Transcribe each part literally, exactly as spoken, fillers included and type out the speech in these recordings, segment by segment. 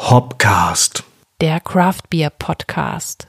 Hopcast, der Craft Beer Podcast.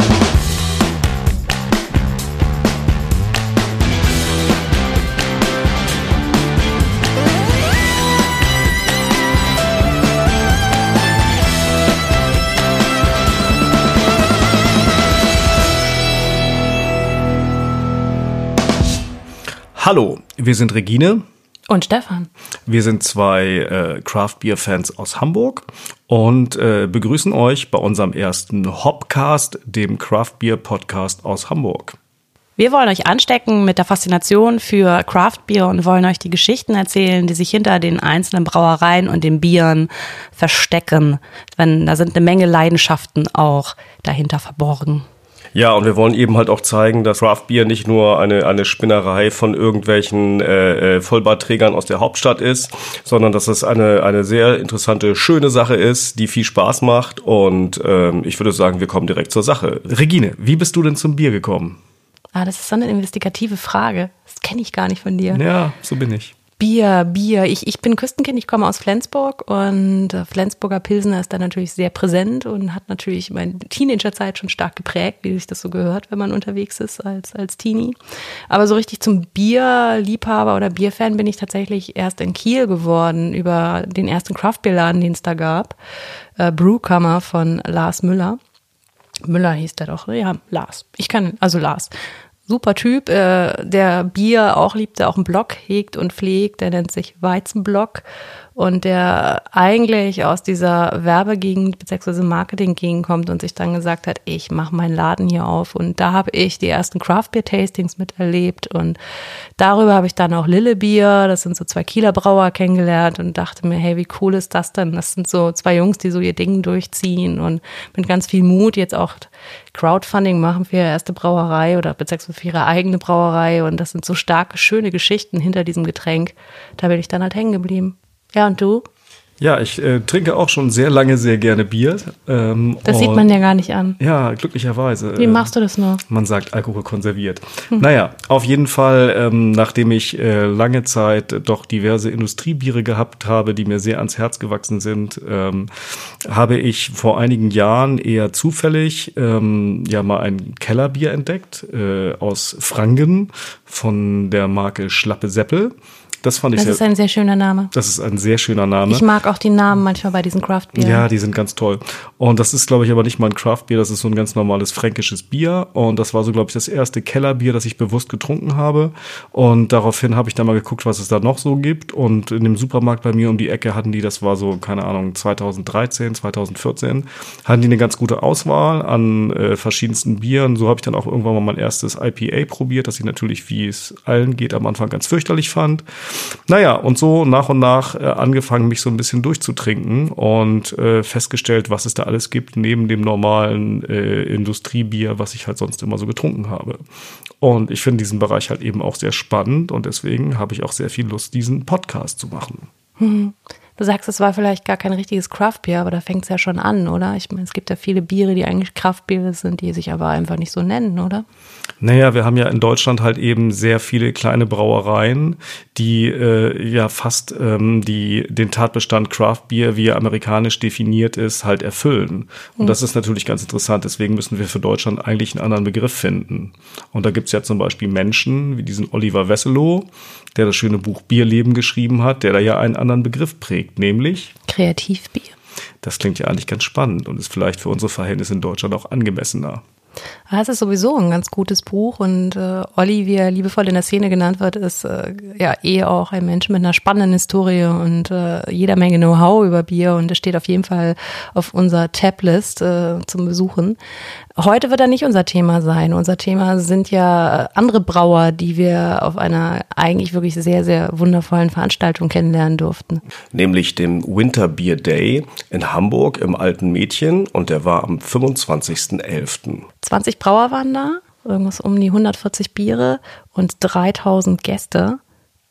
Hallo, wir sind Regine und Stefan. Wir sind zwei äh, Craft Beer Fans aus Hamburg und äh, begrüßen euch bei unserem ersten Hopcast, dem Craft Beer Podcast aus Hamburg. Wir wollen euch anstecken mit der Faszination für Craft Beer und wollen euch die Geschichten erzählen, die sich hinter den einzelnen Brauereien und den Bieren verstecken. Denn da sind eine Menge Leidenschaften auch dahinter verborgen. Ja, und wir wollen eben halt auch zeigen, dass Craft Beer nicht nur eine eine Spinnerei von irgendwelchen äh, Vollbartträgern aus der Hauptstadt ist, sondern dass es eine eine sehr interessante, schöne Sache ist, die viel Spaß macht. Und ähm, ich würde sagen, wir kommen direkt zur Sache. Regine, wie bist du denn zum Bier gekommen? Ah, das ist so eine investigative Frage. Das kenne ich gar nicht von dir. Ja, so bin ich. Bier, Bier. Ich, ich bin Küstenkind, ich komme aus Flensburg und äh, Flensburger Pilsner ist da natürlich sehr präsent und hat natürlich meine Teenagerzeit schon stark geprägt, wie sich das so gehört, wenn man unterwegs ist als, als Teenie. Aber so richtig zum Bierliebhaber oder Bierfan bin ich tatsächlich erst in Kiel geworden über den ersten Craft-Bier-Laden, den es da gab. Äh, Brewkammer von Lars Müller. Müller hieß der doch, ja, Lars. Ich kann, also Lars. Super Typ, äh, der Bier auch liebt, der auch einen Blog hegt und pflegt, der nennt sich Weizenblog und der eigentlich aus dieser Werbegegend bzw. Marketinggegend kommt und sich dann gesagt hat, ich mache meinen Laden hier auf und da habe ich die ersten Craft-Beer-Tastings miterlebt und darüber habe ich dann auch Lillebier, das sind so zwei Kieler Brauer, kennengelernt und dachte mir, hey, wie cool ist das denn? Das sind so zwei Jungs, die so ihr Ding durchziehen und mit ganz viel Mut jetzt auch Crowdfunding machen für ihre erste Brauerei oder beziehungsweise für ihre eigene Brauerei und das sind so starke, schöne Geschichten hinter diesem Getränk. Da bin ich dann halt hängen geblieben. Ja, und du? Ja, ich äh, trinke auch schon sehr lange sehr gerne Bier. Ähm, das sieht man ja gar nicht an. Ja, glücklicherweise. Wie machst du das noch? Man sagt Alkohol konserviert. Hm. Naja, auf jeden Fall, ähm, nachdem ich äh, lange Zeit doch diverse Industriebiere gehabt habe, die mir sehr ans Herz gewachsen sind, ähm, habe ich vor einigen Jahren eher zufällig ähm, ja mal ein Kellerbier entdeckt äh, aus Franken von der Marke Schlappe Seppel. Das fand ich Das sehr, ist ein sehr schöner Name. Das ist ein sehr schöner Name. Ich mag auch die Namen manchmal bei diesen Craft-Bieren. Ja, die sind ganz toll. Und das ist, glaube ich, aber nicht mal ein Craft-Bier, das ist so ein ganz normales fränkisches Bier. Und das war so, glaube ich, das erste Kellerbier, das ich bewusst getrunken habe. Und daraufhin habe ich dann mal geguckt, was es da noch so gibt. Und in dem Supermarkt bei mir um die Ecke hatten die, das war so, keine Ahnung, zweitausenddreizehn, zweitausendvierzehn, hatten die eine ganz gute Auswahl an äh, verschiedensten Bieren. So habe ich dann auch irgendwann mal mein erstes I P A probiert, das ich natürlich, wie es allen geht, am Anfang ganz fürchterlich fand. Naja, und so nach und nach äh, angefangen, mich so ein bisschen durchzutrinken und äh, festgestellt, was es da alles gibt, neben dem normalen äh, Industriebier, was ich halt sonst immer so getrunken habe. Und ich finde diesen Bereich halt eben auch sehr spannend und deswegen habe ich auch sehr viel Lust, diesen Podcast zu machen. Hm. Du sagst, es war vielleicht gar kein richtiges Craft-Bier, aber da fängt es ja schon an, oder? Ich meine, es gibt ja viele Biere, die eigentlich Craft-Biere sind, die sich aber einfach nicht so nennen, oder? Naja, wir haben ja in Deutschland halt eben sehr viele kleine Brauereien, die äh, ja fast ähm, die den Tatbestand Craft Beer, wie er amerikanisch definiert ist, halt erfüllen. Und mhm. das ist natürlich ganz interessant. Deswegen müssen wir für Deutschland eigentlich einen anderen Begriff finden. Und da gibt's ja zum Beispiel Menschen wie diesen Oliver Wesselow, der das schöne Buch Bierleben geschrieben hat, der da ja einen anderen Begriff prägt, nämlich Kreativbier. Das klingt ja eigentlich ganz spannend und ist vielleicht für unsere Verhältnisse in Deutschland auch angemessener. Das ist sowieso ein ganz gutes Buch und äh, Olli, wie er liebevoll in der Szene genannt wird, ist äh, ja eh auch ein Mensch mit einer spannenden Historie und äh, jeder Menge Know-how über Bier und es steht auf jeden Fall auf unserer Tab-List äh, zum Besuchen. Heute wird er nicht unser Thema sein. Unser Thema sind ja andere Brauer, die wir auf einer eigentlich wirklich sehr, sehr wundervollen Veranstaltung kennenlernen durften. Nämlich dem Winter Beer Day in Hamburg im Alten Mädchen und der war am fünfundzwanzigsten elften zwanzig Brauer waren da, irgendwas um die hundertvierzig Biere und dreitausend Gäste.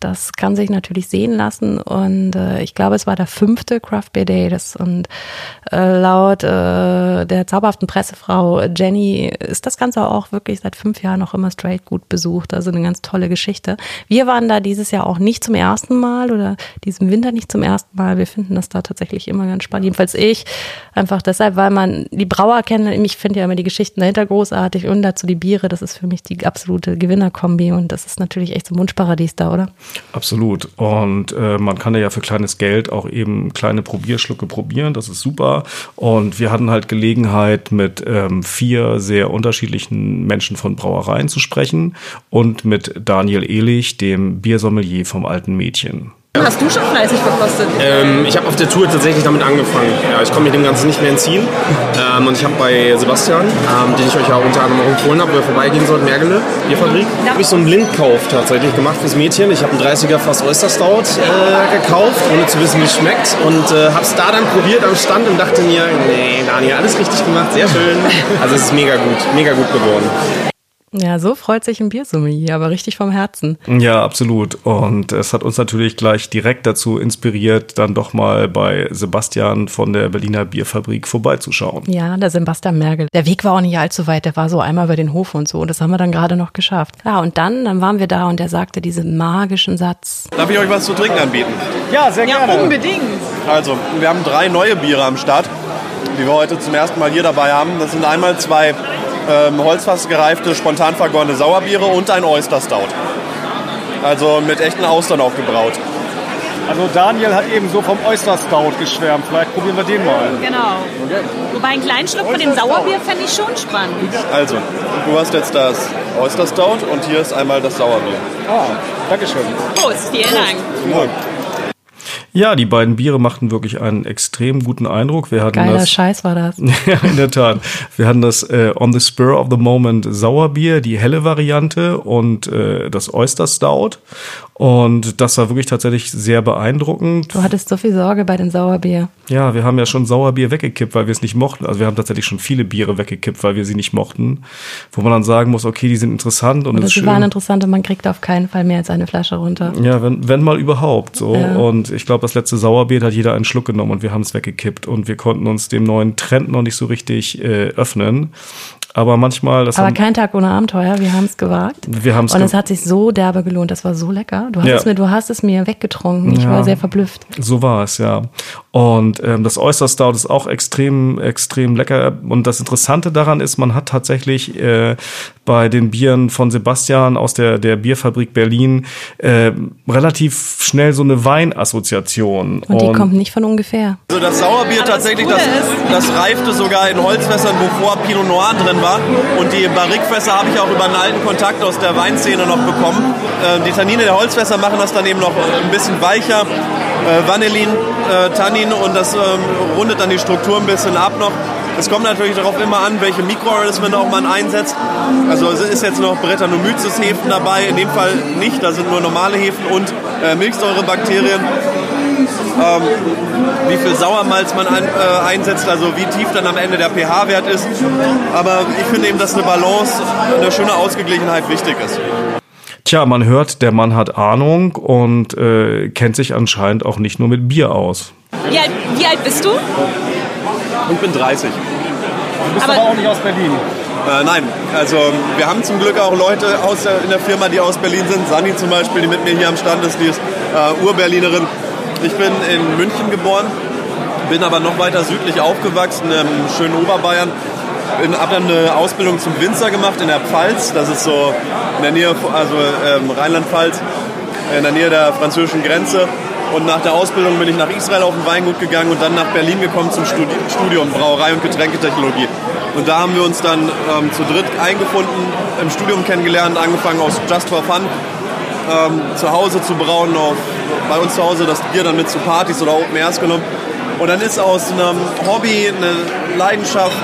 das kann sich natürlich sehen lassen und äh, ich glaube, es war der fünfte Craft Beer Day das, und äh, laut äh, der zauberhaften Pressefrau Jenny ist das Ganze auch wirklich seit fünf Jahren noch immer straight gut besucht, also eine ganz tolle Geschichte. Wir waren da dieses Jahr auch nicht zum ersten Mal oder diesen Winter nicht zum ersten Mal, wir finden das da tatsächlich immer ganz spannend, jedenfalls ich, einfach deshalb, weil man die Brauer kennt, ich finde ja immer die Geschichten dahinter großartig und dazu die Biere, das ist für mich die absolute Gewinnerkombi und das ist natürlich echt so ein Wunschparadies da, oder? Absolut. Und äh, man kann ja für kleines Geld auch eben kleine Probierschlucke probieren. Das ist super. Und wir hatten halt Gelegenheit, mit ähm, vier sehr unterschiedlichen Menschen von Brauereien zu sprechen und mit Daniel Ehlich, dem Biersommelier vom Alten Mädchen. Hast du schon fleißig verkostet? Ähm, ich habe auf der Tour tatsächlich damit angefangen. Ja, ich konnte mich dem Ganzen nicht mehr entziehen. Ähm, und ich habe bei Sebastian, ähm, den ich euch ja unter anderem auch empfohlen habe, wo ihr vorbeigehen sollt, Mergele, Bierfabrik, ja. habe ich so einen Blindkauf tatsächlich gemacht fürs Mädchen. Ich habe einen dreißiger Fass Oyster Stout äh, gekauft, ohne zu wissen, wie es schmeckt. Und äh, habe es da dann probiert am Stand und dachte mir, nee, Daniel, alles richtig gemacht, sehr schön. Also es ist mega gut, mega gut geworden. Ja, so freut sich ein Biersommelier, aber richtig vom Herzen. Ja, absolut. Und es hat uns natürlich gleich direkt dazu inspiriert, dann doch mal bei Sebastian von der Berliner Bierfabrik vorbeizuschauen. Ja, der Sebastian Mergel. Der Weg war auch nicht allzu weit, der war so einmal über den Hof und so. Und das haben wir dann gerade noch geschafft. Ja, und dann, dann waren wir da und der sagte diesen magischen Satz. Darf ich euch was zu trinken anbieten? Ja, sehr gerne. Ja, unbedingt. Also, wir haben drei neue Biere am Start, die wir heute zum ersten Mal hier dabei haben. Das sind einmal zwei Ähm, holzfassgereifte, spontan vergorene Sauerbiere und ein Oyster Stout. Also mit echten Austern aufgebraut. Also Daniel hat eben so vom Oyster Stout geschwärmt. Vielleicht probieren wir den mal. Genau. Okay. Wobei ein kleinen Schluck von dem Sauerbier fände ich schon spannend. Also, du hast jetzt das Oyster Stout und hier ist einmal das Sauerbier. Ah, Dankeschön. Prost, vielen Dank. Ja. Ja, die beiden Biere machten wirklich einen extrem guten Eindruck. Wir hatten Geiler das, Scheiß war das. Ja, in der Tat. Wir hatten das äh, On the Spur of the Moment Sauerbier, die helle Variante und äh, das Oyster Stout. Und das war wirklich tatsächlich sehr beeindruckend. Du hattest so viel Sorge bei den Sauerbier. Ja, wir haben ja schon Sauerbier weggekippt, weil wir es nicht mochten. Also wir haben tatsächlich schon viele Biere weggekippt, weil wir sie nicht mochten. Wo man dann sagen muss, okay, die sind interessant und Oder es ist sie schön. waren interessant und man kriegt auf keinen Fall mehr als eine Flasche runter. Ja, wenn, wenn mal überhaupt so. Ja. Und ich glaube, das letzte Sauerbier hat jeder einen Schluck genommen und wir haben es weggekippt. Und wir konnten uns dem neuen Trend noch nicht so richtig äh, öffnen. Aber manchmal... Das Aber haben, kein Tag ohne Abenteuer, wir haben es gewagt. Wir haben's und ge- es hat sich so derbe gelohnt, das war so lecker. Du hast, Ja. es, mir, du hast es mir weggetrunken, ich Ja. war sehr verblüfft. So war es, ja. Und ähm, das Oyster Stout ist auch extrem, extrem lecker. Und das Interessante daran ist, man hat tatsächlich äh, bei den Bieren von Sebastian aus der, der Bierfabrik Berlin äh, relativ schnell so eine Weinassoziation. Und die kommt nicht von ungefähr. Also das Sauerbier tatsächlich, das, das reifte sogar in Holzfässern, wo vorher Pinot Noir drin war. Und die Barrique-Fässer habe ich auch über einen alten Kontakt aus der Weinszene noch bekommen. Äh, die Tannine der Holzfässer machen das dann eben noch ein bisschen weicher. Äh, Vanillin, äh, Tannin und das ähm, rundet dann die Struktur ein bisschen ab noch. Es kommt natürlich darauf immer an, welche Mikroorganismen auch man einsetzt. Also es ist jetzt noch Brettanomyces-Hefen dabei, in dem Fall nicht, da sind nur normale Hefen und äh, Milchsäurebakterien. Ähm, wie viel Sauermalz man ein, äh, einsetzt, also wie tief dann am Ende der pH-Wert ist. Aber ich finde eben, dass eine Balance, eine schöne Ausgeglichenheit wichtig ist. Tja, man hört, der Mann hat Ahnung und äh, kennt sich anscheinend auch nicht nur mit Bier aus. Wie alt, wie alt bist du? Ich bin dreißig. Du bist aber, Aber- aber auch nicht aus Berlin. Äh, nein, also wir haben zum Glück auch Leute aus der, in der Firma, die aus Berlin sind. Sani zum Beispiel, die mit mir hier am Stand ist, die ist äh, Urberlinerin. Ich bin in München geboren, bin aber noch weiter südlich aufgewachsen, im schönen Oberbayern. Habe dann eine Ausbildung zum Winzer gemacht in der Pfalz. Das ist so in der Nähe, also ähm, Rheinland-Pfalz, in der Nähe der französischen Grenze. Und nach der Ausbildung bin ich nach Israel auf ein Weingut gegangen und dann nach Berlin gekommen zum Studi- Studium Brauerei und Getränketechnologie. Und da haben wir uns dann ähm, zu dritt eingefunden, im Studium kennengelernt, angefangen aus Just for Fun, ähm, zu Hause zu brauen, auf, bei uns zu Hause das Bier dann mit zu Partys oder Open Airs genommen. Und dann ist aus einem Hobby eine Leidenschaft,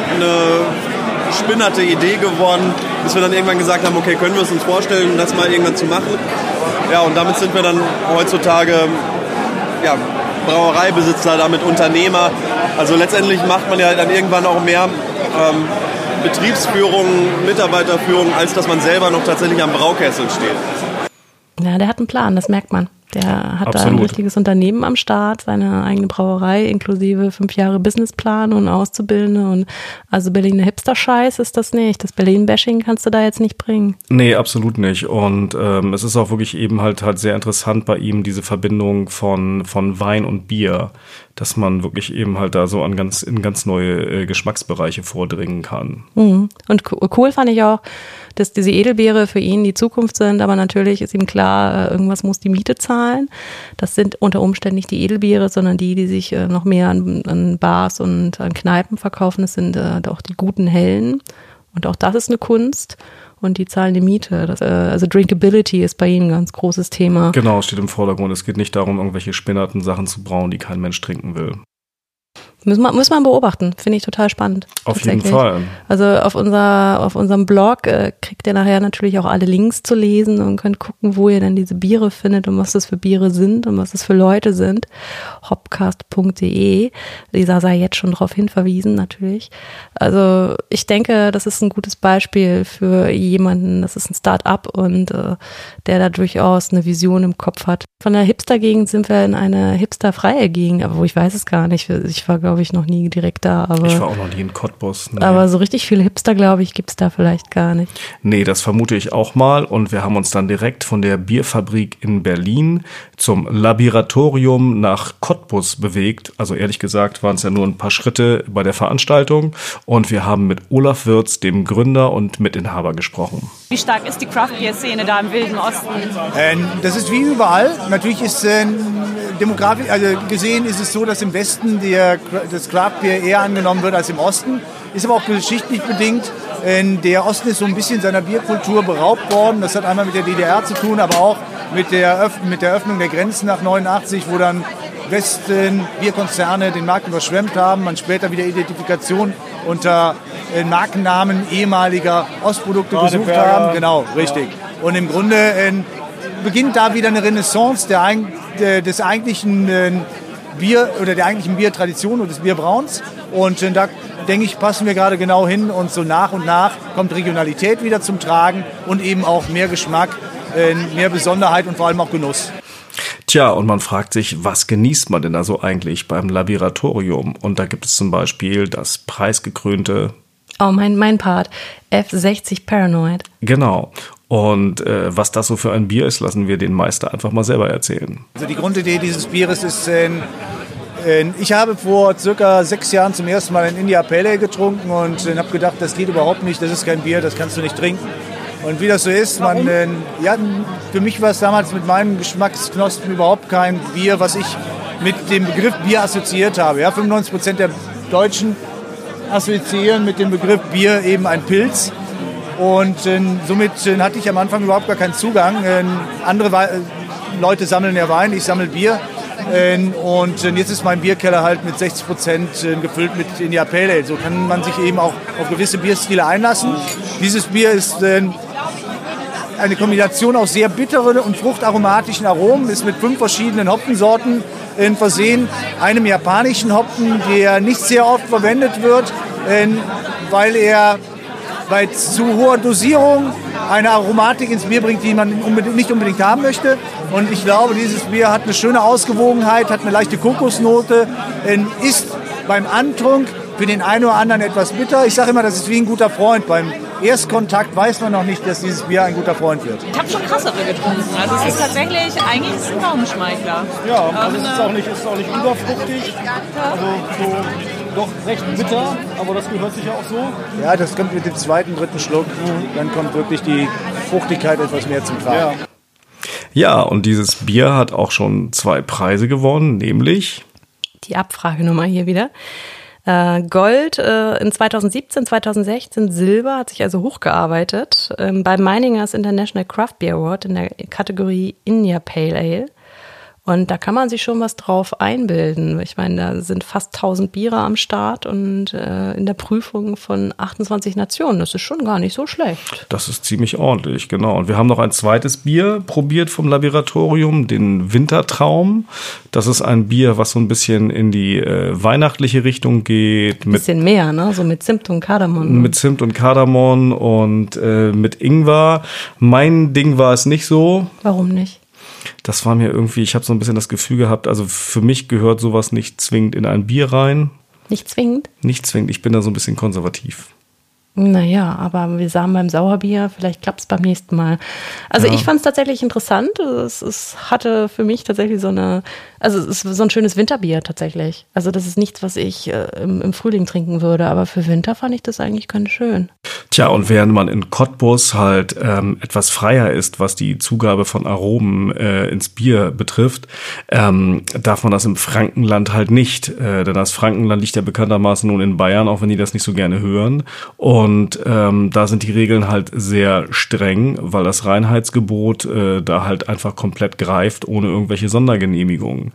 eine spinnerte Idee geworden, bis wir dann irgendwann gesagt haben, okay, können wir es uns vorstellen, das mal irgendwann zu machen. Ja, und damit sind wir dann heutzutage ja, Brauereibesitzer, damit Unternehmer. Also letztendlich macht man ja dann irgendwann auch mehr ähm, Betriebsführung, Mitarbeiterführung, als dass man selber noch tatsächlich am Braukessel steht. Ja, der hat einen Plan, das merkt man. Der hat Absolut. da ein richtiges Unternehmen am Start, seine eigene Brauerei inklusive fünf Jahre Businessplan und Auszubildende und also Berliner Hipster-Scheiß ist das nicht. Das Berlin-Bashing kannst du da jetzt nicht bringen. Nee, absolut nicht. Und ähm, es ist auch wirklich eben halt halt sehr interessant bei ihm, diese Verbindung von von Wein und Bier, dass man wirklich eben halt da so an ganz in ganz neue äh, Geschmacksbereiche vordringen kann. Mhm. Und cool fand ich auch, dass diese Edelbiere für ihn die Zukunft sind, aber natürlich ist ihm klar, irgendwas muss die Miete zahlen. Das sind unter Umständen nicht die Edelbiere, sondern die, die sich noch mehr an, an Bars und an Kneipen verkaufen. Das sind äh, auch die guten Hellen. Und auch das ist eine Kunst. Und die zahlen die Miete. Das, äh, also Drinkability ist bei ihm ein ganz großes Thema. Genau, steht im Vordergrund. Es geht nicht darum, irgendwelche spinnerten Sachen zu brauen, die kein Mensch trinken will. Müssen wir, muss man beobachten, finde ich total spannend. Auf jeden Fall. Also auf, unser, auf unserem Blog äh, kriegt ihr nachher natürlich auch alle Links zu lesen und könnt gucken, wo ihr denn diese Biere findet und was das für Biere sind und was das für Leute sind. hopcast punkt de. Lisa sei jetzt schon darauf hinverwiesen, natürlich. Also ich denke, das ist ein gutes Beispiel für jemanden, das ist ein Start-up und äh, der da durchaus eine Vision im Kopf hat. Von der Hipster-Gegend sind wir in eine hipsterfreie Gegend, aber wo ich weiß es gar nicht. Ich war, glaube ich, noch nie direkt da. Aber, ich war auch noch nie in Cottbus. Nee. Aber so richtig viele Hipster, glaube ich, gibt's da vielleicht gar nicht. Nee, das vermute ich auch mal. Und wir haben uns dann direkt von der Bierfabrik in Berlin zum Laboratorium nach Cottbus bewegt. Also ehrlich gesagt waren es ja nur ein paar Schritte bei der Veranstaltung. Und wir haben mit Olaf Würz, dem Gründer und Mitinhaber, gesprochen. Wie stark ist die Craft-Bier-Szene da im Wilden Osten? Ähm, das ist wie überall. Natürlich ist äh, demografisch, also gesehen ist es so, dass im Westen der, das Craft-Bier eher angenommen wird als im Osten. Ist aber auch geschichtlich bedingt. Äh, der Osten ist so ein bisschen seiner Bierkultur beraubt worden. Das hat einmal mit der D D R zu tun, aber auch mit der, Öff- mit der Öffnung der Grenzen nach neunundachtzig, wo dann Westen Bierkonzerne den Markt überschwemmt haben, man später wieder Identifikation unter äh, Markennamen ehemaliger Ostprodukte gesucht haben. Genau, richtig. Und im Grunde äh, beginnt da wieder eine Renaissance der, der, des eigentlichen äh, Bier oder der eigentlichen Biertradition und des Bierbrauns. Und äh, da denke ich, passen wir gerade genau hin und so nach und nach kommt Regionalität wieder zum Tragen und eben auch mehr Geschmack, äh, mehr Besonderheit und vor allem auch Genuss. Tja, und man fragt sich, was genießt man denn da so eigentlich beim Laboratorium? Und da gibt es zum Beispiel das preisgekrönte... Oh, mein, mein Part. F sechzig Paranoid. Genau. Und äh, was das so für ein Bier ist, lassen wir den Meister einfach mal selber erzählen. Also die Grundidee dieses Bieres ist... Äh, Ich habe vor circa sechs Jahren zum ersten Mal ein India Pale Ale getrunken und äh, habe gedacht, das geht überhaupt nicht, das ist kein Bier, das kannst du nicht trinken. Und wie das so ist, man, äh, ja, für mich war es damals mit meinen Geschmacksknospen überhaupt kein Bier, was ich mit dem Begriff Bier assoziiert habe. Ja, fünfundneunzig Prozent der Deutschen assoziieren mit dem Begriff Bier eben ein Pilz. Und äh, somit äh, hatte ich am Anfang überhaupt gar keinen Zugang. Äh, andere We- Leute sammeln ja Wein, ich sammle Bier. Und jetzt ist mein Bierkeller halt mit sechzig Prozent gefüllt mit India Pale Ale. So kann man sich eben auch auf gewisse Bierstile einlassen. Dieses Bier ist eine Kombination aus sehr bitteren und fruchtaromatischen Aromen, ist mit fünf verschiedenen Hopfensorten versehen. Einem japanischen Hopfen, der nicht sehr oft verwendet wird, weil er bei zu hoher Dosierung eine Aromatik ins Bier bringt, die man unbedingt, nicht unbedingt haben möchte. Und ich glaube, dieses Bier hat eine schöne Ausgewogenheit, hat eine leichte Kokosnote, ist beim Antrunk für den einen oder anderen etwas bitter. Ich sage immer, das ist wie ein guter Freund. Beim Erstkontakt weiß man noch nicht, dass dieses Bier ein guter Freund wird. Ich habe schon krassere getrunken. Also es ist tatsächlich, eigentlich ist es ein Gaumenschmeichler. Ja, also es ist auch nicht, es ist auch nicht überfruchtig. Also so doch recht bitter, aber das gehört sich ja auch so. Ja, das kommt mit dem zweiten, dritten Schluck. Dann kommt wirklich die Fruchtigkeit etwas mehr zum Tragen. Ja. Ja, und dieses Bier hat auch schon zwei Preise gewonnen, nämlich... Die Abfragenummer hier wieder. Äh, Gold äh, in zweitausendsiebzehn, zweitausendsechzehn, Silber, hat sich also hochgearbeitet ähm, beim Meiningers International Craft Beer Award in der Kategorie India Pale Ale. Und da kann man sich schon was drauf einbilden. Ich meine, da sind fast tausend Biere am Start und äh, in der Prüfung von achtundzwanzig Nationen. Das ist schon gar nicht so schlecht. Das ist ziemlich ordentlich, genau. Und wir haben noch ein zweites Bier probiert vom Laboratorium, den Wintertraum. Das ist ein Bier, was so ein bisschen in die äh, weihnachtliche Richtung geht. Ein bisschen mehr, ne? So mit Zimt und Kardamom. Mit Zimt und Kardamom und äh, mit Ingwer. Mein Ding war es nicht so. Warum nicht? Das war mir irgendwie, ich habe so ein bisschen das Gefühl gehabt, also für mich gehört sowas nicht zwingend in ein Bier rein. Nicht zwingend? Nicht zwingend, ich bin da so ein bisschen konservativ. Naja, aber wir sahen beim Sauerbier, vielleicht klappt es beim nächsten Mal. Also ja. Ich fand es tatsächlich interessant. Es, es hatte für mich tatsächlich so eine, also es ist so ein schönes Winterbier tatsächlich. Also das ist nichts, was ich äh, im, im Frühling trinken würde, aber für Winter fand ich das eigentlich ganz schön. Tja, und während man in Cottbus halt ähm, etwas freier ist, was die Zugabe von Aromen äh, ins Bier betrifft, ähm, darf man das im Frankenland halt nicht. Äh, denn das Frankenland liegt ja bekanntermaßen nun in Bayern, auch wenn die das nicht so gerne hören. Und Und ähm, da sind die Regeln halt sehr streng, weil das Reinheitsgebot äh, da halt einfach komplett greift, ohne irgendwelche Sondergenehmigungen.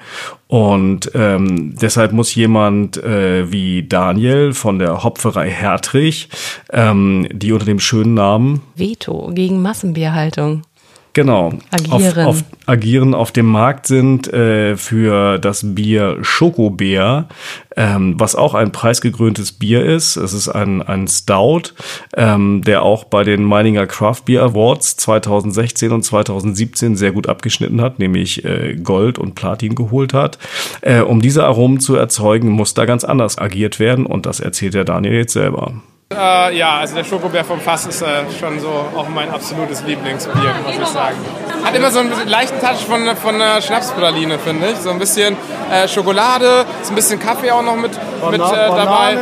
Und ähm, deshalb muss jemand äh, wie Daniel von der Hopferei Hertrich, ähm, die unter dem schönen Namen Veto gegen Massenbierhaltung. Genau, agieren. Auf, auf, agieren auf dem Markt sind äh, für das Bier Schokobär, ähm, was auch ein preisgekröntes Bier ist. Es ist ein, ein Stout, ähm, der auch bei den Meininger Craft Beer Awards zweitausendsechzehn und zweitausendsiebzehn sehr gut abgeschnitten hat, nämlich äh, Gold und Platin geholt hat. Äh, um diese Aromen zu erzeugen, muss da ganz anders agiert werden und das erzählt der Daniel jetzt selber. Äh, ja, also der Schokobär vom Fass ist äh, schon so auch mein absolutes Lieblingsbier, muss ich sagen. Hat immer so einen leichten Touch von, von einer Schnapspraline, finde ich. So ein bisschen äh, Schokolade, so ein bisschen Kaffee auch noch mit, mit äh, dabei.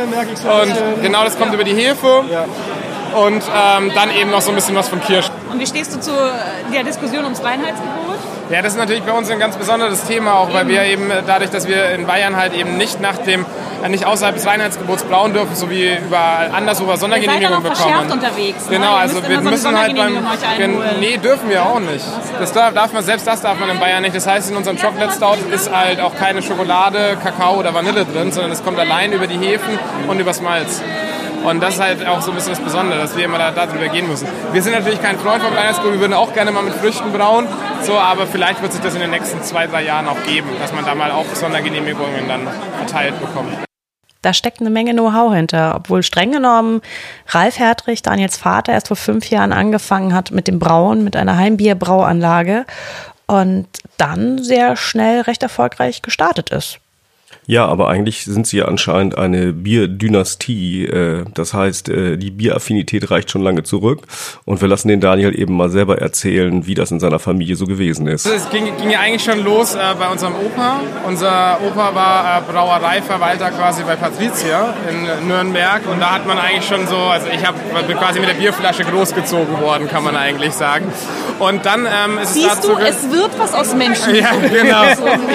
Und genau, das kommt über die Hefe. Ja. Und ähm, dann eben noch so ein bisschen was von Kirsch. Und wie stehst du zu der Diskussion ums Reinheitsgebot? Ja, das ist natürlich bei uns ein ganz besonderes Thema, auch weil wir eben dadurch, dass wir in Bayern halt eben nicht nach dem, nicht außerhalb des Reinheitsgebots brauen dürfen, so wie überall anders, wo wir Sondergenehmigung bekommen. Verschärft unterwegs. Genau, ne? also wir so müssen halt beim, nee, dürfen wir auch nicht. Das darf, darf man, selbst das darf man in Bayern nicht. Das heißt, in unserem Chocolate Stout ist halt auch keine Schokolade, Kakao oder Vanille drin, sondern es kommt allein über die Hefen und übers Malz. Und das ist halt auch so ein bisschen das Besondere, dass wir immer da, darüber gehen müssen. Wir sind natürlich kein Freund vom Reinheitsgebot, wir würden auch gerne mal mit Früchten brauen, so, aber vielleicht wird sich das in den nächsten zwei, drei Jahren auch geben, dass man da mal auch Sondergenehmigungen dann verteilt bekommt. Da steckt eine Menge Know-how hinter, obwohl streng genommen Ralf Hertrich, Daniels Vater, erst vor fünf Jahren angefangen hat mit dem Brauen, mit einer Heimbierbrauanlage und dann sehr schnell recht erfolgreich gestartet ist. Ja, aber eigentlich sind sie ja anscheinend eine Bierdynastie. Das heißt, die Bieraffinität reicht schon lange zurück. Und wir lassen den Daniel eben mal selber erzählen, wie das in seiner Familie so gewesen ist. Es ging, ging ja eigentlich schon los äh, bei unserem Opa. Unser Opa war äh, Brauereiverwalter quasi bei Patricia in Nürnberg. Und da hat man eigentlich schon so, also ich hab, bin quasi mit der Bierflasche großgezogen worden, kann man eigentlich sagen. Und dann ähm, ist Siehst es dazu... du, es wird was aus Menschen. Ja, genau.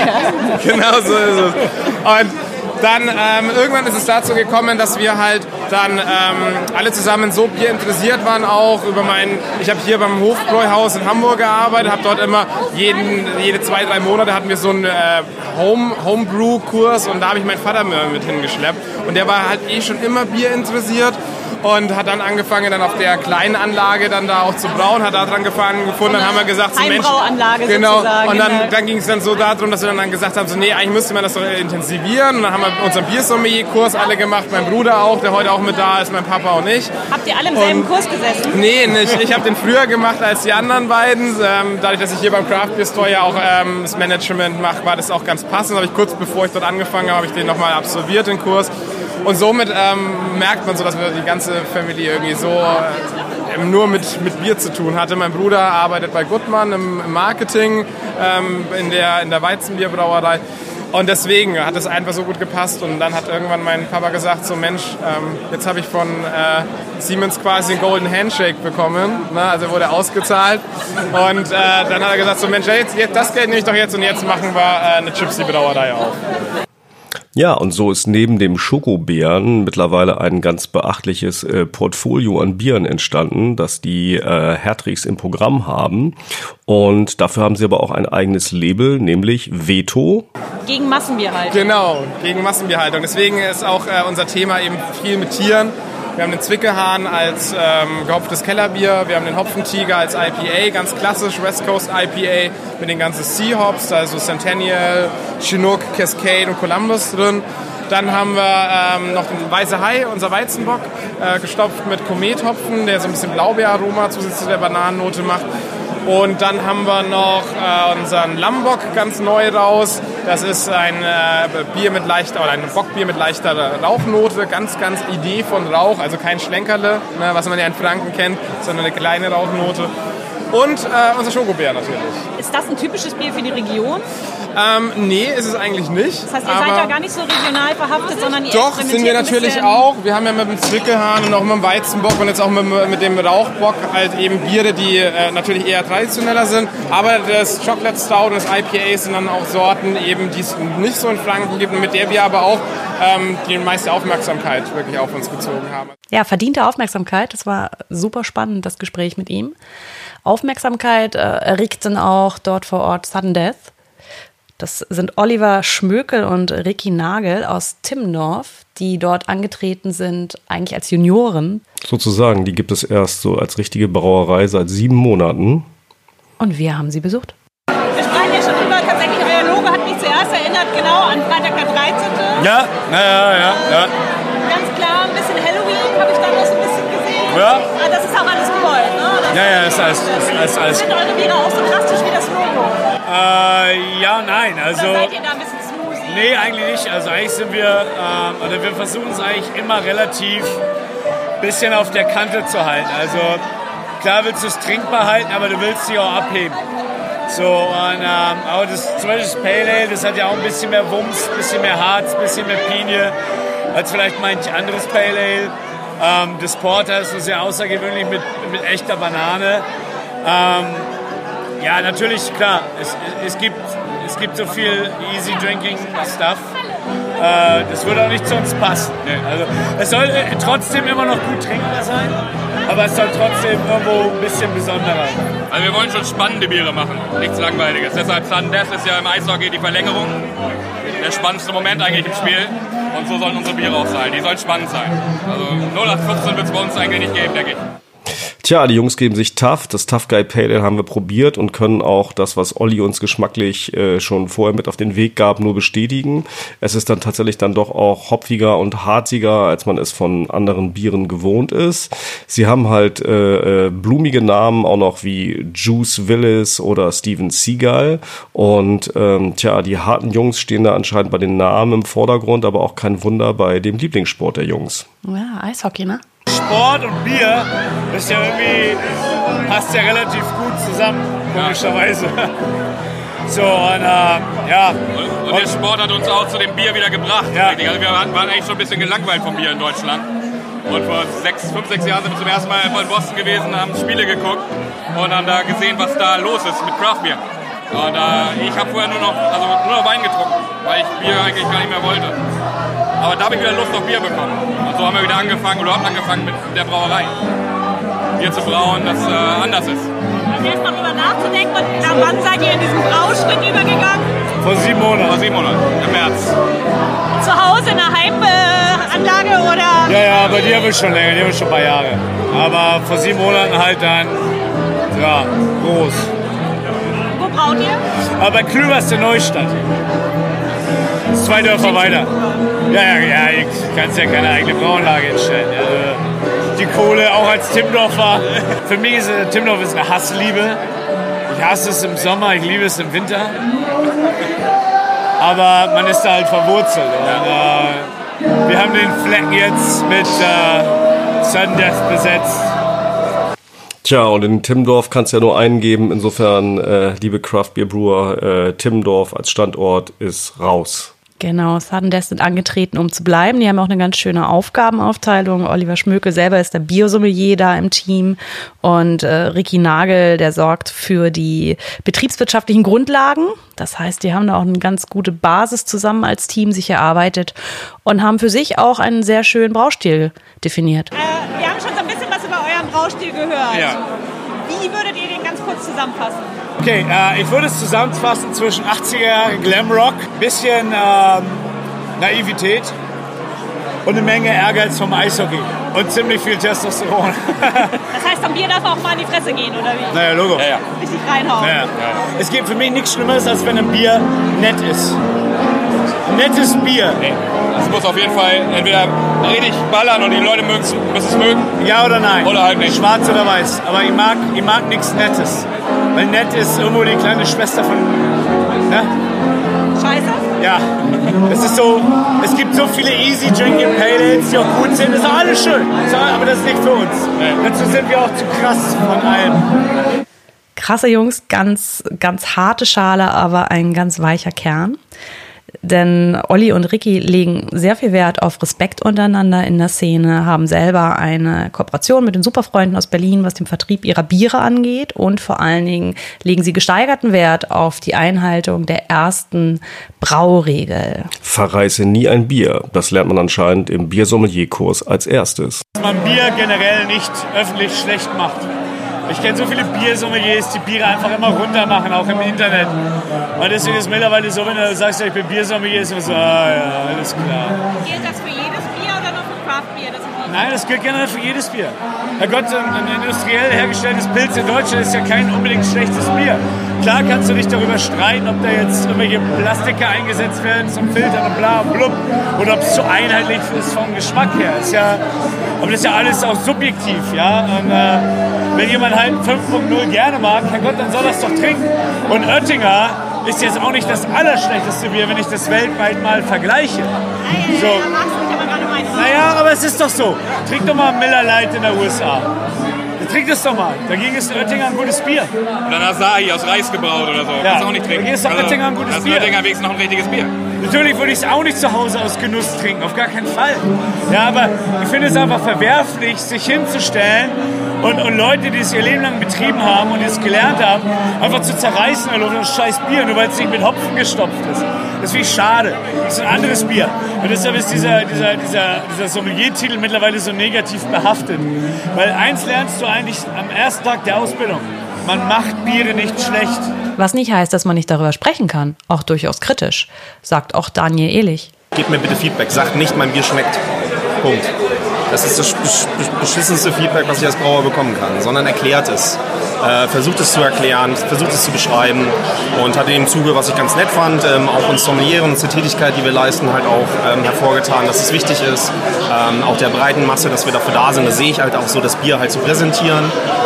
Genau so ist es. Und dann ähm, irgendwann ist es dazu gekommen, dass wir halt dann ähm, alle zusammen so Bier interessiert waren auch über meinen, ich habe hier beim Hofbräuhaus in Hamburg gearbeitet, habe dort immer jeden, jede zwei, drei Monate hatten wir so einen äh, Home, Homebrew-Kurs und da habe ich meinen Vater mit hingeschleppt und der war halt eh schon immer Bier interessiert. Und hat dann angefangen, dann auf der kleinen Anlage dann da auch zu brauen, hat da dran gefangen gefunden, dann haben wir gesagt, so Mensch, genau, sozusagen. Und dann, dann ging es dann so darum, dass wir dann gesagt haben, so nee, eigentlich müsste man das doch intensivieren. Und dann haben wir unseren Biersommelier-Kurs alle gemacht, mein Bruder auch, der heute auch mit da ist, mein Papa und ich. Habt ihr alle im selben und, Kurs gesessen? Nee, nicht. Ich habe den früher gemacht als die anderen beiden. Ähm, dadurch, dass ich hier beim Craft Beer Store ja auch ähm, das Management mache, war das auch ganz passend. Habe ich kurz bevor ich dort angefangen habe, habe ich den nochmal absolviert, den Kurs. Und somit ähm, merkt man so, dass wir die ganze Familie irgendwie so äh, nur mit, mit Bier zu tun hatte. Mein Bruder arbeitet bei Gutmann im, im Marketing, ähm, in der, in der Weizenbierbrauerei. Und deswegen hat es einfach so gut gepasst. Und dann hat irgendwann mein Papa gesagt, so Mensch, ähm, jetzt habe ich von äh, Siemens quasi einen Golden Handshake bekommen. Ne? Also wurde ausgezahlt. Und äh, dann hat er gesagt, so Mensch, jetzt, jetzt, das Geld nehme ich doch jetzt und jetzt machen wir äh, eine Gypsy-Brauerei auf. Ja, und so ist neben dem Schokobeeren mittlerweile ein ganz beachtliches äh, Portfolio an Bieren entstanden, das die äh, Hertrichs im Programm haben. Und dafür haben sie aber auch ein eigenes Label, nämlich Veto. Gegen Massenbierhaltung. Genau, gegen Massenbierhaltung. Deswegen ist auch äh, unser Thema eben viel mit Tieren. Wir haben den Zwickehahn als ähm, gehopftes Kellerbier, wir haben den Hopfentiger als I P A, ganz klassisch West Coast I P A mit den ganzen Sea-Hops, also Centennial, Chinook, Cascade und Columbus drin. Dann haben wir ähm, noch den Weiße Hai, unser Weizenbock, äh, gestopft mit Komethopfen, der so ein bisschen Blaubeeraroma zusätzlich zu der Bananennote macht. Und dann haben wir noch äh, unseren Lammbock ganz neu raus. Das ist ein äh, Bier mit leichter, oder ein Bockbier mit leichter Rauchnote. Ganz, ganz Idee von Rauch. Also kein Schlenkerle, ne, was man ja in Franken kennt, sondern eine kleine Rauchnote. Und äh, unser Schokobeer natürlich. Ist das ein typisches Bier für die Region? Ähm, nee, ist es eigentlich nicht. Das heißt, ihr seid ja gar nicht so regional verhaftet, sondern ihr Doch, sind wir natürlich auch. Wir haben ja mit dem Zwickelhahn und auch mit dem Weizenbock und jetzt auch mit, mit dem Rauchbock halt eben Biere, die äh, natürlich eher traditioneller sind. Aber das Chocolate Stout und das I P A sind dann auch Sorten, eben, die es nicht so in Franken gibt und mit der wir aber auch ähm, die meiste Aufmerksamkeit wirklich auf uns gezogen haben. Ja, verdiente Aufmerksamkeit. Das war super spannend, das Gespräch mit ihm. Aufmerksamkeit äh, erregten auch dort vor Ort Sudden Death. Das sind Oliver Schmökel und Ricky Nagel aus Timmendorf, die dort angetreten sind, eigentlich als Junioren. Sozusagen, die gibt es erst so als richtige Brauerei seit sieben Monaten. Und wir haben sie besucht. Wir sprachen ja schon über, tatsächlich euer Logo hat mich zuerst erinnert, genau an Freitag der dreizehnte Ja, ja, ja, ja. ja. Ganz klar, ein bisschen Halloween habe ich da noch so ein bisschen gesehen. Ja. Aber das ist auch alles gewollt, ne? Das Ja, ja, ist alles, ist alles, alles. Sind eure Biere auch so drastisch wie das Logo? Äh, ja, nein, also. Oder seid ihr da ein bisschen smoothie? Nee, eigentlich nicht. Also eigentlich sind wir, ähm, oder wir versuchen es eigentlich immer relativ bisschen auf der Kante zu halten. Also klar willst du es trinkbar halten, aber du willst sie auch abheben. So, und ähm, aber das, zum Beispiel das Pale Ale, das hat ja auch ein bisschen mehr Wumms, ein bisschen mehr Harz, ein bisschen mehr Pinie als vielleicht manch anderes Pale Ale. Ähm, das Porter ist so sehr außergewöhnlich mit, mit echter Banane. Ähm, ja, natürlich, klar, es, es, gibt, es gibt so viel Easy Drinking Stuff. Äh, das würde auch nicht zu uns passen. Nee. Also, es soll äh, trotzdem immer noch gut trinkbar sein, aber es soll trotzdem irgendwo ein bisschen besonderer sein. Also wir wollen schon spannende Biere machen, nichts Langweiliges. Deshalb Sudden Death ist ja im Eishockey die Verlängerung. Der spannendste Moment eigentlich im Spiel. Und so sollen unsere Biere auch sein. Die sollen spannend sein. Also null acht fünfzehn wird es bei uns eigentlich nicht geben, denke ich. Tja, die Jungs geben sich tough. Das Tough Guy Pale Ale haben wir probiert und können auch das, was Olli uns geschmacklich äh, schon vorher mit auf den Weg gab, nur bestätigen. Es ist dann tatsächlich dann doch auch hopfiger und harziger, als man es von anderen Bieren gewohnt ist. Sie haben halt äh, äh, blumige Namen, auch noch wie Juice Willis oder Steven Seagal. Und ähm, tja, die harten Jungs stehen da anscheinend bei den Namen im Vordergrund, aber auch kein Wunder bei dem Lieblingssport der Jungs. Ja, Eishockey, ne? Sport und Bier ist ja irgendwie, passt ja relativ gut zusammen, komischerweise. So, und äh, ja. Und, und der Sport hat uns auch zu dem Bier wieder gebracht. Ja. Also wir waren eigentlich schon ein bisschen gelangweilt vom Bier in Deutschland. Und vor sechs, fünf, sechs Jahren sind wir zum ersten Mal in Boston gewesen, haben Spiele geguckt und haben da gesehen, was da los ist mit Craft Beer. Und äh, ich habe vorher nur noch, also nur noch Wein getrunken, weil ich Bier eigentlich gar nicht mehr wollte. Aber da habe ich wieder Lust auf Bier bekommen. Und so haben wir wieder angefangen, oder haben angefangen mit der Brauerei. Bier zu brauen, das äh, anders ist. Jetzt mal drüber nachzudenken und nach wann seid ihr in diesen Brauschritt übergegangen? Vor sieben Monaten. Vor sieben Monaten, im März. Zu Hause in einer Heimanlage oder? Ja, ja, aber die haben wir schon länger, die haben wir schon ein paar Jahre. Aber vor sieben Monaten halt dann, ja, groß. Wo braut ihr? Aber bei Klüvers der Neustadt. Zwei Dörfer weiter. Ja, ja, ja, ich kann ja keine eigene Brauanlage hinstellen. Also die Kohle, auch als Timmendorfer. Für mich ist äh, Timmendorf ist eine Hassliebe. Ich hasse es im Sommer, ich liebe es im Winter. Aber man ist da halt verwurzelt. Und, äh, wir haben den Fleck jetzt mit äh, Sudden Death besetzt. Tja, und in Timmendorf kannst du ja nur eingeben. Insofern, äh, liebe Craft Beer Brewer, äh, Timmendorf als Standort ist raus. Genau, Sudden Death sind angetreten, um zu bleiben. Die haben auch eine ganz schöne Aufgabenaufteilung. Oliver Schmöke selber ist der Biersommelier da im Team und äh, Ricky Nagel, der sorgt für die betriebswirtschaftlichen Grundlagen. Das heißt, die haben da auch eine ganz gute Basis zusammen als Team sich erarbeitet und haben für sich auch einen sehr schönen Braustil definiert. Äh, wir haben schon so ein bisschen was über euren Braustil gehört. Ja. Wie würdet ihr den ganz kurz zusammenfassen? Okay, äh, ich würde es zusammenfassen zwischen achtziger Jahre Glamrock, bisschen ähm, Naivität und eine Menge Ehrgeiz vom Eishockey und ziemlich viel Testosteron. Das heißt, am Bier darf auch mal in die Fresse gehen, oder wie? Naja, Logo. Ja, ja. Richtig reinhauen. Ja, ja. Es gibt für mich nichts Schlimmeres, als wenn ein Bier nett ist. Nettes Bier. Nee. Das muss auf jeden Fall entweder richtig ballern und die Leute müssen es mögen. Ja oder nein. Oder halt nicht. Schwarz oder weiß. Aber ich mag, ich mag nichts Nettes. Weil nett ist irgendwo die kleine Schwester von... Ja? Scheiße? Ja. Es ist so, es gibt so viele Easy Drinking Pale Ales, die auch gut sind. Das ist auch alles schön. Aber das ist nicht für uns. Nee. Dazu sind wir auch zu krass von allem. Krasse Jungs, ganz, ganz harte Schale, aber ein ganz weicher Kern. Denn Olli und Ricky legen sehr viel Wert auf Respekt untereinander in der Szene, haben selber eine Kooperation mit den Superfreunden aus Berlin, was den Vertrieb ihrer Biere angeht. Und vor allen Dingen legen sie gesteigerten Wert auf die Einhaltung der ersten Brauregel. Verreiße nie ein Bier. Das lernt man anscheinend im Biersommelierkurs als erstes. Dass man Bier generell nicht öffentlich schlecht macht. Ich kenne so viele Biersommeliers, die Biere einfach immer runter machen, auch im Internet. Und deswegen ist es mittlerweile so, wenn du sagst, ich bin Biersommelier, ist immer so, ah ja, alles klar. Gilt das für jedes Bier oder nur für Craft-Bier? Nein, das gilt generell für jedes Bier. Herrgott, ein industriell hergestelltes Pilz in Deutschland ist ja kein unbedingt schlechtes Bier. Klar kannst du dich darüber streiten, ob da jetzt irgendwelche Plastiker eingesetzt werden zum Filtern und bla und blub, oder ob es zu einheitlich ist vom Geschmack her. Ist ja, aber das ist ja alles auch subjektiv, ja. Und, äh, wenn jemand halt fünf Punkt null gerne mag, Herrgott, dann soll das doch trinken. Und Oettinger ist jetzt auch nicht das allerschlechteste Bier, wenn ich das weltweit mal vergleiche. So. Naja, aber es ist doch so. Trink doch mal Miller Lite in der U S A. Trink das doch mal. Dagegen ist Oettinger ein gutes Bier. Und dann Asahi aus Reis gebraut oder so. Ja. Kannst du auch nicht trinken. Dagegen ist doch also, Oettinger ein gutes das Bier. Das ist Oettinger wenigstens noch ein richtiges Bier. Natürlich würde ich es auch nicht zu Hause aus Genuss trinken, auf gar keinen Fall. Ja, aber ich finde es einfach verwerflich, sich hinzustellen und, und Leute, die es ihr Leben lang betrieben haben und es gelernt haben, einfach zu zerreißen oder das scheiß Bier, nur weil es nicht mit Hopfen gestopft ist. Das finde ich schade. Das ist ein anderes Bier. Und deshalb ist dieser, dieser, dieser, dieser Sommelier-Titel mittlerweile so negativ behaftet. Weil eins lernst du eigentlich am ersten Tag der Ausbildung. Man macht Biere nicht schlecht. Was nicht heißt, dass man nicht darüber sprechen kann. Auch durchaus kritisch, sagt auch Daniel Ehlich. Gebt mir bitte Feedback. Sagt nicht, mein Bier schmeckt. Punkt. Das ist das beschissenste Feedback, was ich als Brauer bekommen kann. Sondern erklärt es. Äh, versucht es zu erklären, versucht es zu beschreiben. Und hat in dem Zuge, was ich ganz nett fand, ähm, auch uns Sommeliere und unsere Tätigkeit, die wir leisten, halt auch ähm, hervorgetan, dass es wichtig ist. Ähm, auch der breiten Masse, dass wir dafür da sind. Das sehe ich halt auch so, das Bier halt zu präsentieren.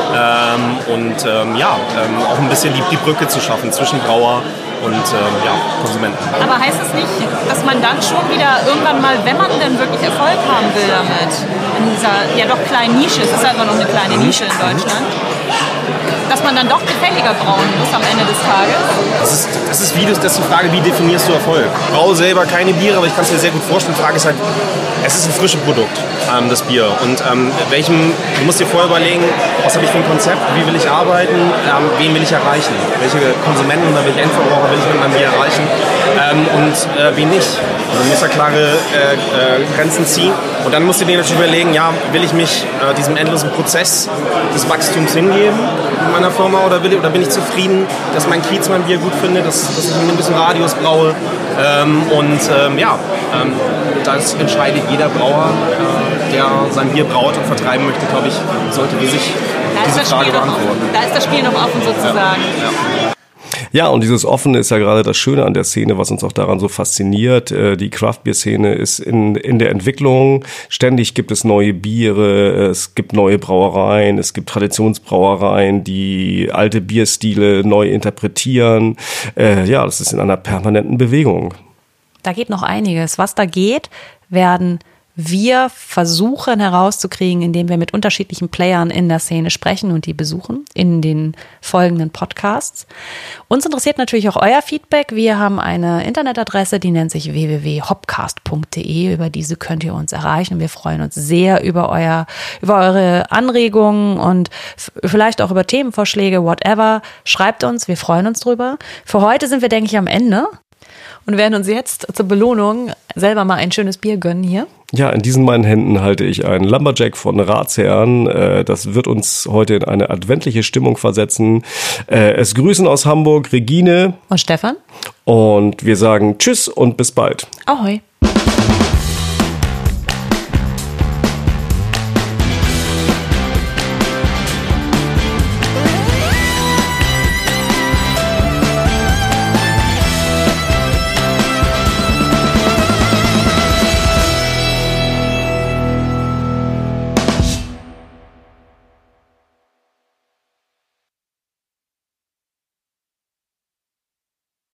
Ähm, und ähm, ja, ähm, auch ein bisschen die, die Brücke zu schaffen zwischen Brauer und ähm, ja, Konsumenten. Aber heißt es nicht, dass man dann schon wieder irgendwann mal, wenn man denn wirklich Erfolg haben will damit, in dieser ja doch kleinen Nische, es ist einfach noch eine kleine Nische in Deutschland, dass man dann doch gefälliger brauen muss am Ende des Tages? Das ist, das ist, wie, das ist die Frage, wie definierst du Erfolg? Ich braue selber keine Biere, aber ich kann es mir sehr gut vorstellen. Die Frage ist halt, es ist ein frisches Produkt, ähm, das Bier. Und ähm, welchem, du musst dir vorher überlegen, was habe ich für ein Konzept, wie will ich arbeiten, ähm, wen will ich erreichen, welche Konsumenten oder welche Endverbraucher will ich mit meinem Bier erreichen ähm, und äh, wen nicht. Also du musst da klare äh, äh, Grenzen ziehen. Und dann musst du dir natürlich überlegen, ja, will ich mich äh, diesem endlosen Prozess des Wachstums hingeben in meiner Firma oder, will, oder bin ich zufrieden, dass mein Kiez mein Bier gut findet, dass, dass ich ein bisschen Radius braue. Ähm, und ähm, ja, ähm, das entscheidet jeder Brauer, äh, der sein Bier braut und vertreiben möchte, glaube ich, sollte die sich da diese Frage beantworten. Da ist das Spiel noch offen sozusagen. Ja. Ja. Ja, und dieses Offene ist ja gerade das Schöne an der Szene, was uns auch daran so fasziniert. Die Craft-Bier-Szene ist in, in der Entwicklung. Ständig gibt es neue Biere, es gibt neue Brauereien, es gibt Traditionsbrauereien, die alte Bierstile neu interpretieren. Ja, das ist in einer permanenten Bewegung. Da geht noch einiges. Was da geht, werden wir versuchen herauszukriegen, indem wir mit unterschiedlichen Playern in der Szene sprechen und die besuchen in den folgenden Podcasts. Uns interessiert natürlich auch euer Feedback. Wir haben eine Internetadresse, die nennt sich w w w punkt hopcast punkt d e. Über diese könnt ihr uns erreichen. Wir freuen uns sehr über euer, über eure Anregungen und f- vielleicht auch über Themenvorschläge, whatever. Schreibt uns, wir freuen uns drüber. Für heute sind wir, denke ich, am Ende und werden uns jetzt zur Belohnung selber mal ein schönes Bier gönnen hier. Ja, in diesen meinen Händen halte ich einen Lumberjack von Ratsherren. Das wird uns heute in eine adventliche Stimmung versetzen. Es grüßen aus Hamburg Regine und Stefan. Und wir sagen Tschüss und bis bald. Ahoi.